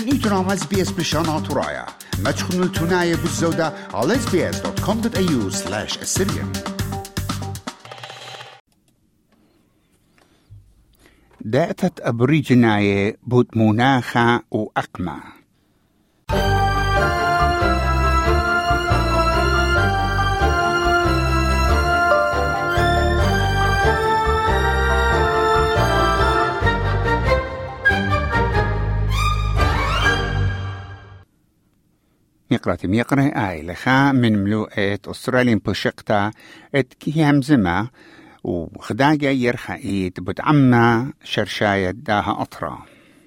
إيتنا مع SBS بشانات ورايا ما تخنوا التناية بالزودة على sbs.com.au/Assyrian. داتت أبريجناية بود مناخة وأقمة. يقرأ آي لخا من ملوءة أستراليين بشقتا كيهم زما وخداجة يرخايت بتعمى شرشاية داها أطرا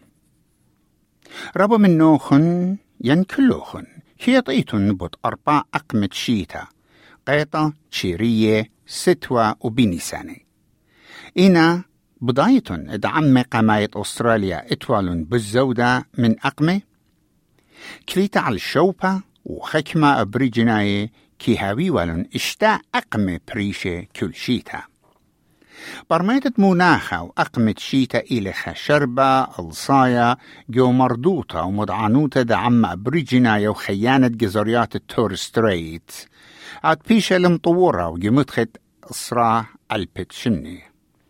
ربو من نوخن ينكلوخن كيطيتن بت أربع أقمة شيتا قيطة شيرية ستوى وبينيساني إنا بضايتن ادعمي قماية أستراليا اتوالن بالزودة من أقمة كليتا على الشوبة وخكمة أبريجناي كي هاوي ولن اشتا أقمة بريشة كل شيتا برميتة مناخة وأقمة شيتا إلى خشربة الصايا جو مردوطة ومدعانوتة دعم أبريجناي وخيانة جزريات التورستريت عاد بيشة المطورة وجمتخت إصراع البتشني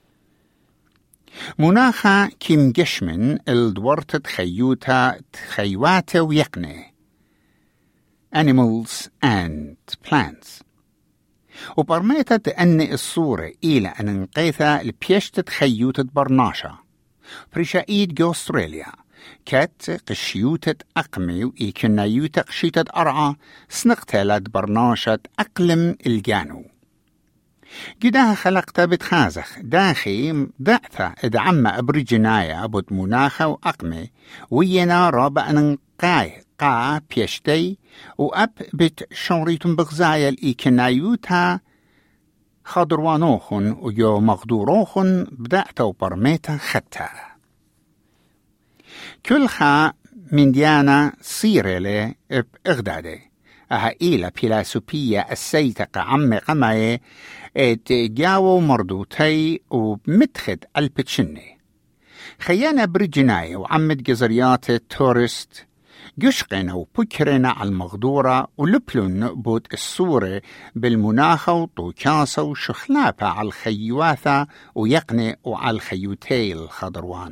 مناخة كيم جشمن الدورت تخيوتا تخيواتا ويقني Animals and Plants وبرميتا تأني الصورة إلى أن انقيثا لبيشت تخيوتا برناشا بريشايد جو أستراليا كات قشيوتا أقمي وإيكنايوتا قشيتا أرعى سنقتالات برناشا أقلم الجانو جداها خلقتا بتخازخ داخي ضعثة ادعم أبريجنايا بود مناخة وأقمي وينا رابع ننقاي قا بيشتي وأب بت شنريتم بغزايا الإيكنايوتا خضروانوخن ويو مغدوروخن بدأتا وبرميتا ختا كلها من ديانا صيرلي بإغدادي أها إيلا بيلاسوبية السيتق عم قماي اتجاو مردوتي ومتخد البتشني خيانا بريجناي وعمد جزريات التورست جشقنا وبكرنا على المغدورة ولبلن بود الصورة بالمناخة وطوكاسة وشخلابة على الخيواثة ويقني وعلى الخيوتي الخضروان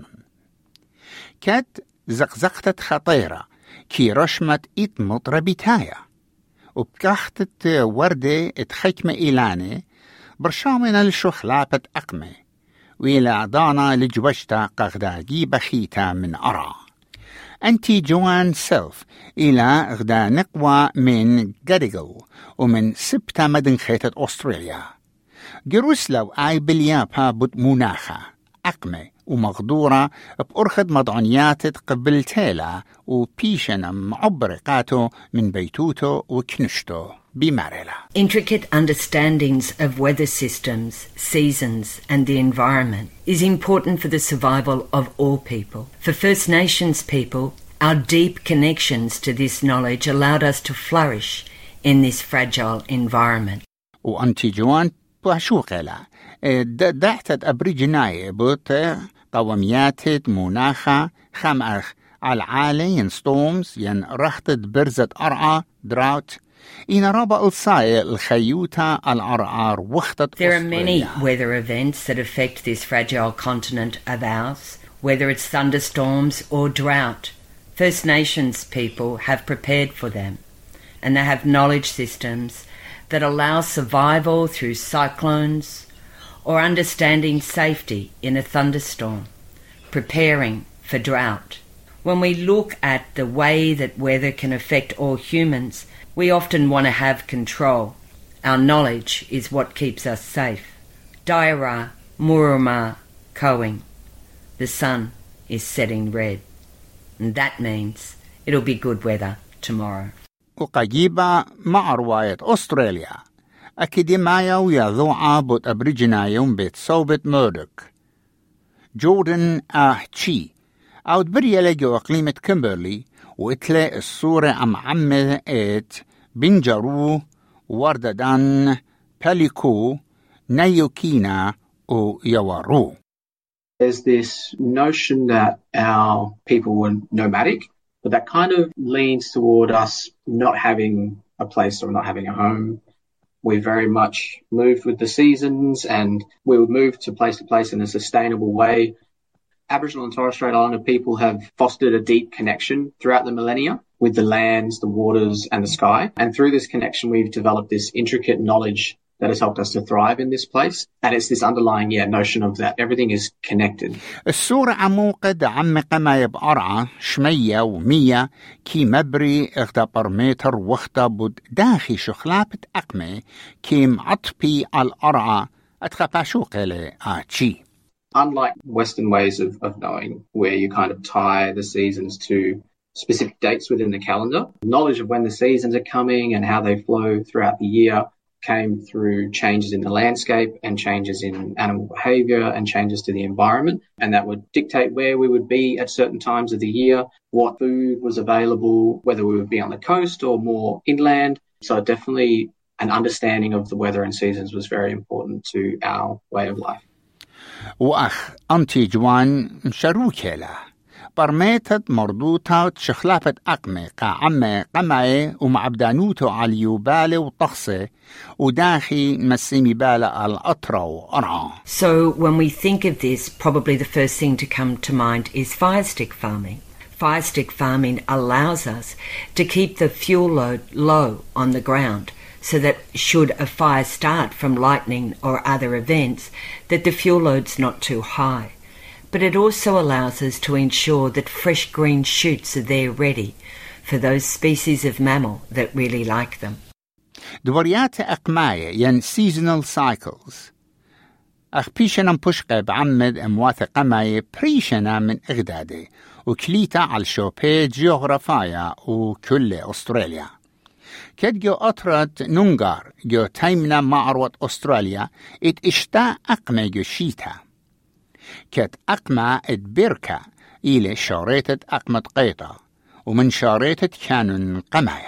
كات زقزقتت خطيرة كي رشمت إتمط ربيتايا وبكاختت وردة اتخيكمة إيلاني برشامنا لشخلابة أقمة وإلى عضانا لجوشتا قغداجي بخيتا من أرى أنتي جوان سيلف إلى غدا نقوى من جاريغل ومن سبتا مدن خيتة أستراليا جروسلو آي بليابها بود مناخة أقمة ومغدورة بأرخد مضعنيات قبل تيلا وبيشنا معبرقاتو من بيتوتو وكنشتو بماريلا. Intricate understandings of weather systems, seasons and the environment is important for the survival of all people. For First Nations people, our deep connections to this knowledge allowed us to flourish in this fragile environment. وأنتي جوان بوشوقلا دعتت أبريجناي بوت قوميات مناخة خمأخ على عالي ين ستومز ين رختت برزة أرعى دراوت إن رابع الصاية الخيوتا الأرعار وختت There are many weather events that affect this fragile continent of ours, whether it's thunderstorms or drought. First Nations people have prepared for them, and they have knowledge systems that allow survival through cyclones or understanding safety in a thunderstorm, preparing for drought. When we look at the way that weather can affect all humans, we often want to have control. Our knowledge is what keeps us safe. Daira Muruma Koing. The sun is setting red. And that means it'll be good weather tomorrow. وقجيبة مع رواية أستراليا أكاديمية ويضوعة بوت أبريجنايوم بيت صوبت مودك جوردن تشي أود بريا لجو أقليمة كيمبرلي وإتلاقي الصورة عمة بنجرو ورددان باليكو نيوكينا ويوارو. There's this notion that our people were nomadic But that kind of leans toward us not having a place or not having a home. We very much moved with the seasons, and we would move to place in a sustainable way. Aboriginal and Torres Strait Islander people have fostered a deep connection throughout the millennia with the lands, the waters, and the sky. And through this connection, we've developed this intricate knowledge that has helped us to thrive in this place. And it's this underlying notion of that everything is connected. الصورة عموقد عم قماية بأرعى شمية ومية كي مبري اغتبر متر واختبد داخي شخلابة أقمة كيم عطبي على الأرعى أتخباشوق إلي آتشي. Unlike Western ways of knowing, where you kind of tie the seasons to specific dates within the calendar, knowledge of when the seasons are coming and how they flow throughout the year came through changes in the landscape and changes in animal behavior and changes to the environment. And that would dictate where we would be at certain times of the year, what food was available, whether we would be on the coast or more inland. So definitely an understanding of the weather and seasons was very important to our way of life. وأخ أنتي جوان شروكيلا برميتت مرضوطة شخلافة أقمة قاعمة قمعي ومعبدانوتو على يوبالة وطخصة وداخي مسيمي بالة على الأطرة وأرعى. So when we think of this, probably the first thing to come to mind is fire stick farming. Fire stick farming allows us to keep the fuel load low on the ground, so that should a fire start from lightning or other events, that the fuel load's not too high. But it also allows us to ensure that fresh green shoots are there ready for those species of mammal that really like them. دوريات أقماية ين seasonal cycles. أخ بيشنا مبشقة بعمد أمواث قماية بريشنا من إغدادي وكليتا على شوبي جيوغرافايا وكل أستراليا. كد جو أطرت نونغار جو تايمنا معروت أستراليا اشتا أقمى جو شيتا. كد أقمى بركة إلى شاريتة أقمة قيطة ومن شاريتة كانون قمايا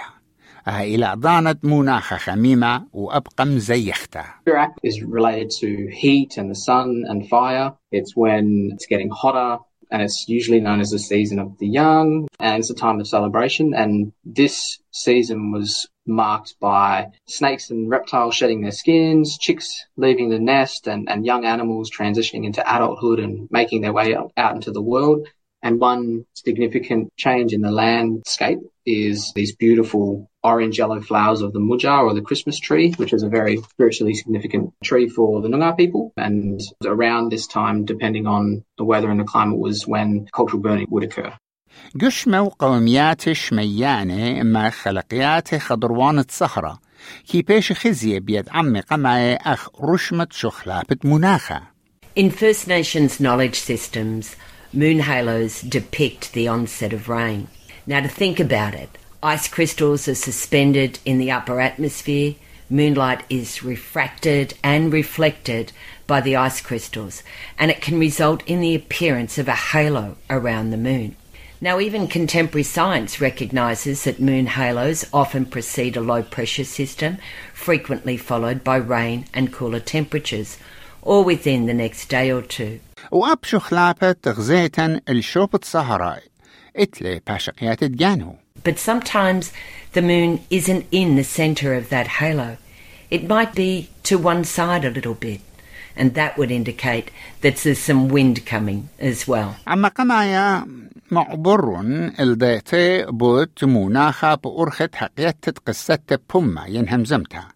إلى ضانت مناخ خميمة وأبقى مزيخته. Spirit is related to heat and the sun and fire. It's when it's getting hotter, and it's usually known as the season of the young, and it's a time of celebration. And this season was marked by snakes and reptiles shedding their skins, chicks leaving the nest, and young animals transitioning into adulthood and making their way out into the world. And one significant change in the landscape is these beautiful orange-yellow flowers of the mujar, or the Christmas tree, which is a very spiritually significant tree for the Noongar people. And around this time, depending on the weather and the climate, was when cultural burning would occur. قشمة وقوميات شميانة ما خلقيات خضروان الصحراء كي بيش خزية بيد عمي قمعي أخ رشمة شخلابة مناخة. In First Nations knowledge systems, moon halos depict the onset of rain. Now to think about it, ice crystals are suspended in the upper atmosphere, moonlight is refracted and reflected by the ice crystals, and it can result in the appearance of a halo around the moon. Now even contemporary science recognises that moon halos often precede a low pressure system, frequently followed by rain and cooler temperatures, or within the next day or two. وأبشو خلابة تغزيتا الشوبة صهراء إتلي باشقيات الجانو. But sometimes the moon isn't in the centre of that halo. It might be to one side a little bit, and that would indicate that there's some wind coming as well. أما قمايا معبر الديتي بوت مناخة بأرخة حقيقة قصة بوما ينهمزمتها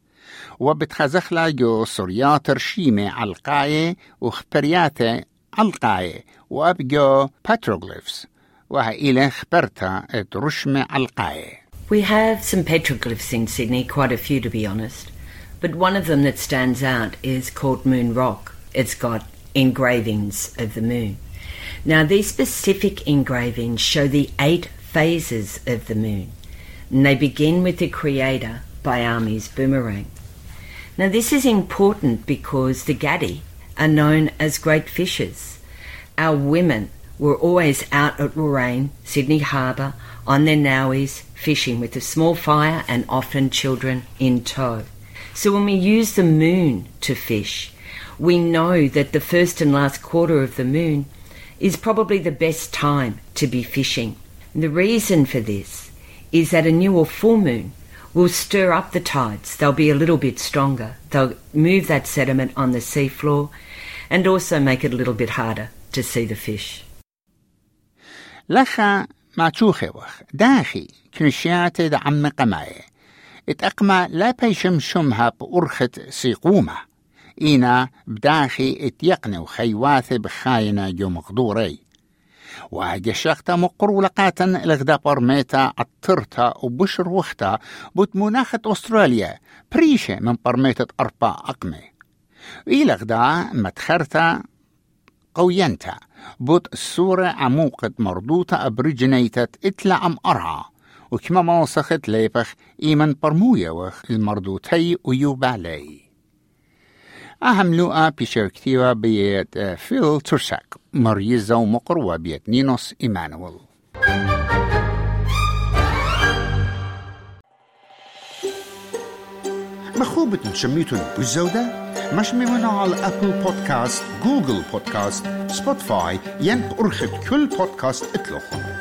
وبتخزخلا جو سوريات رشيمة علقاية وخبرياتة علقاية وأبجو petroglyphs وهايلة خبرتا رشمة علقاية. We have some petroglyphs in Sydney, quite a few to be honest, but one of them that stands out is called Moon Rock. It's got engravings of the moon. Now these specific engravings show the 8 phases of the moon, and they begin with the Creator by Army's Boomerang. Now this is important because the Gadi are known as great fishers. Our women were always out at Warrane, Sydney Harbour, on their nowies, fishing with a small fire and often children in tow. So when we use the moon to fish, we know that the first and last quarter of the moon is probably the best time to be fishing. The reason for this is that a new or full moon will stir up the tides. They'll be a little bit stronger. They'll move that sediment on the seafloor and also make it a little bit harder to see the fish. لخا ما تشوخوخ داخي كنشيات عم قماي اتأقما لا بيشم شمها بأرخة سيقومة إينا بداخي اتيقنو خيواث بخاينة جو مقدوري وجشقتا مقرو لقاتا لغدا برميتا عطرتا وبشر وختا بوت مناخة أستراليا بريشة من برميتا أربا أقمي إيلغدا متخرتا قوينتا بوت الصورة عموقة مردوطة أبريجنيتت إتلا أم أرعى وكما موسخت ليبخ إيمن برموية وخ المردوتي ويوبالي أهم لوقا بشركتيوا بيت فيل ترساك مريزة ومقروة بيت نينوس إيمانويل. مخوبة تشميتون بالزودة مش ممنوع على أبل بودكاست، جوجل بودكاست، سبوتيفاي، ين أرخد كل بودكاست اطلقهم.